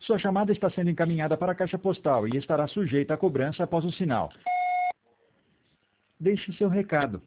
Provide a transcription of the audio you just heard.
Sua chamada está sendo encaminhada para a caixa postal e estará sujeita a cobrança após o sinal. Deixe seu recado.